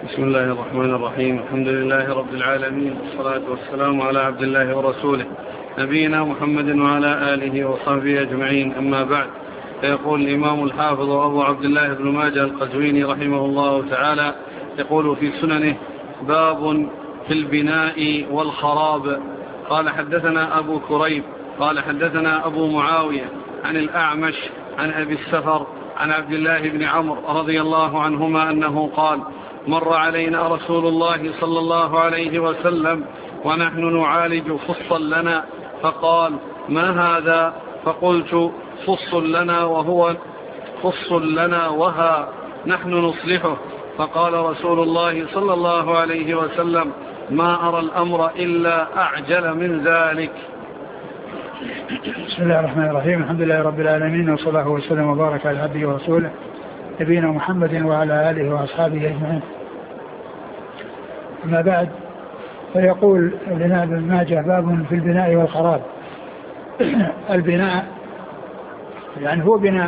بسم الله الرحمن الرحيم. الحمد لله رب العالمين، والصلاة والسلام على عبد الله ورسوله نبينا محمد وعلى آله وصحبه أجمعين، أما بعد. فيقول الإمام الحافظ أبو عبد الله بن ماجه القزويني رحمه الله تعالى يقول في سننه: باب في البناء والخراب. قال حدثنا أبو كريب قال حدثنا أبو معاوية عن الأعمش عن أبي السفر عن عبد الله بن عمرو رضي الله عنهما أنه قال: مر علينا رسول الله صلى الله عليه وسلم ونحن نعالج فصا لنا، فقال: ما هذا؟ فقلت: فص لنا وها نحن نصلحه. فقال رسول الله صلى الله عليه وسلم: ما أرى الأمر إلا أعجل من ذلك. بسم الله الرحمن الرحيم. الحمد لله رب العالمين، والصلاة والسلام وبارك على عبده ورسوله نبينا محمد وعلى آله وأصحابه أجمعين. أما بعد، فيقول لنا ابن ماجه: باب في البناء والخراب. البناء يعني هو بناء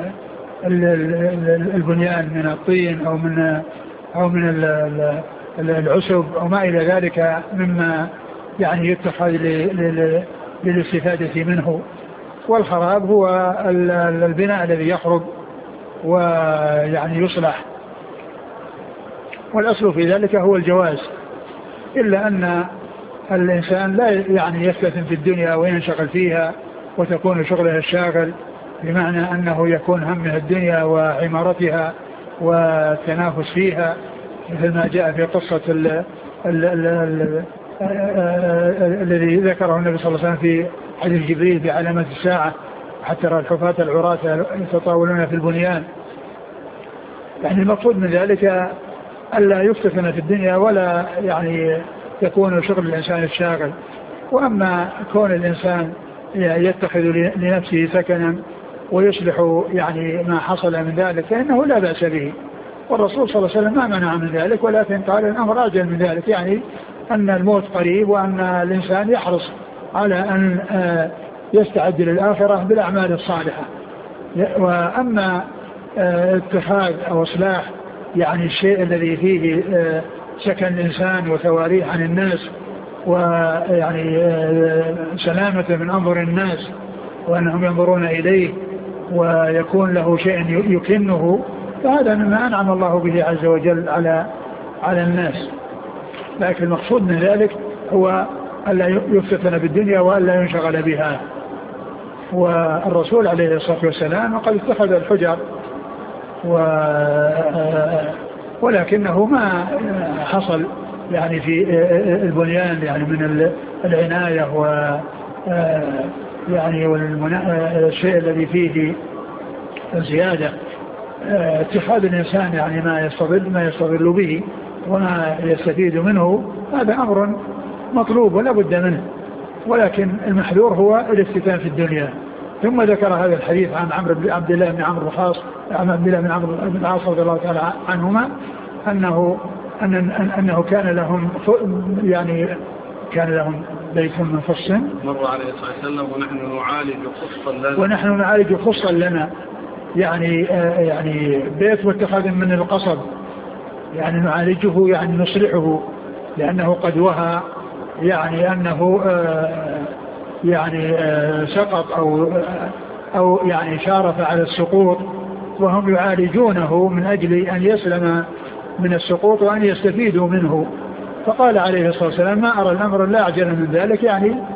البنيان من الطين أو من العسب أو ما إلى ذلك مما يعني يتخذ للاستفادة منه. والخراب هو البناء الذي يخرب ويعني يصلح، والأصل في ذلك هو الجواز، إلا أن الإنسان لا يعني يستثم في الدنيا وينشغل فيها وتكون شغله الشاغل، بمعنى أنه يكون همه الدنيا وعمارتها والتنافس فيها، مثل ما جاء في قصة الذي ذكره النبي صلى الله عليه وسلم في حديث جبريل بعلامة الساعة: حتى ترى الحفاة العراة يتطاولون في البنيان. يعني المقصود من ذلك ألا يفتتن في الدنيا ولا يعني يكون شغل الإنسان الشاغل. وأما كون الإنسان يتخذ لنفسه سكنا ويصلح يعني ما حصل من ذلك فإنه لا بأس به، والرسول صلى الله عليه وسلم ما منع من ذلك، ولكن قال الأمر أجل من ذلك، يعني أن الموت قريب وأن الإنسان يحرص على أن يستعد للآخرة بالأعمال الصالحة. وأما اتخاذ أو إصلاح يعني الشيء الذي فيه سكن الإنسان وتواريه عن الناس ويعني سلامة من أنظر الناس وأنهم ينظرون إليه ويكون له شيء يكنه، فهذا مما أنعم الله به عز وجل على الناس. لكن المقصود من ذلك هو ألا يفتتن بالدنيا وألا ينشغل بها. والرسول عليه الصلاة والسلام قد اتخذ الحجر ولكنه ما حصل يعني في البنيان يعني من العناية و يعني الشيء الذي فيه زيادة اتخاذ الإنسان يعني ما يستظل به وما يستفيد منه، هذا أمر مطلوب ولا بد منه، ولكن المحذور هو الافتتان في الدنيا. ثم ذكر هذا الحديث عن عبد الله بن عمرو بن العاص رضي الله تعالى عنهما أنه كان لهم بيت من فص، مر عليه الصلاة والسلام ونحن نعالج خصا لنا، يعني بيت متخذ من القصب، يعني نعالجه يعني نصلحه، لأنه قد وهى يعني أنه سقط أو يعني شارف على السقوط، وهم يعالجونه من أجل أن يسلم من السقوط وأن يستفيدوا منه. فقال عليه الصلاة والسلام: ما أرى الأمر لا أعجل من ذلك،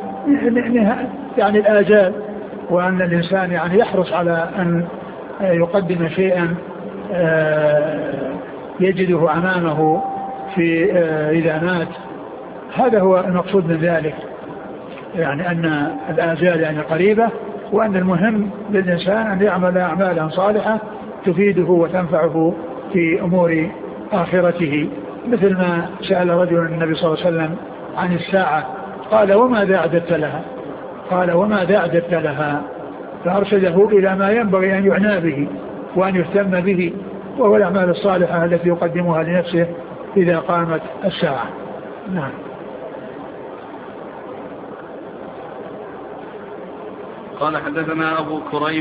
يعني الآجال، وأن الإنسان يعني يحرص على أن يقدم شيئا يجده أمامه في إذا مات. هذا هو المقصود من ذلك، يعني أن الآجال يعني قريبة، وأن المهم للإنسان أن يعمل أعمالا صالحة تفيده وتنفعه في أمور آخرته. مثل ما سأل رجل النبي صلى الله عليه وسلم عن الساعة، قال: وماذا أعددت لها؟ فأرشده إلى ما ينبغي أن يعنى به وأن يهتم به، وهو الأعمال الصالحة التي يقدمها لنفسه إذا قامت الساعة. نعم. قال حدثنا أبو كريب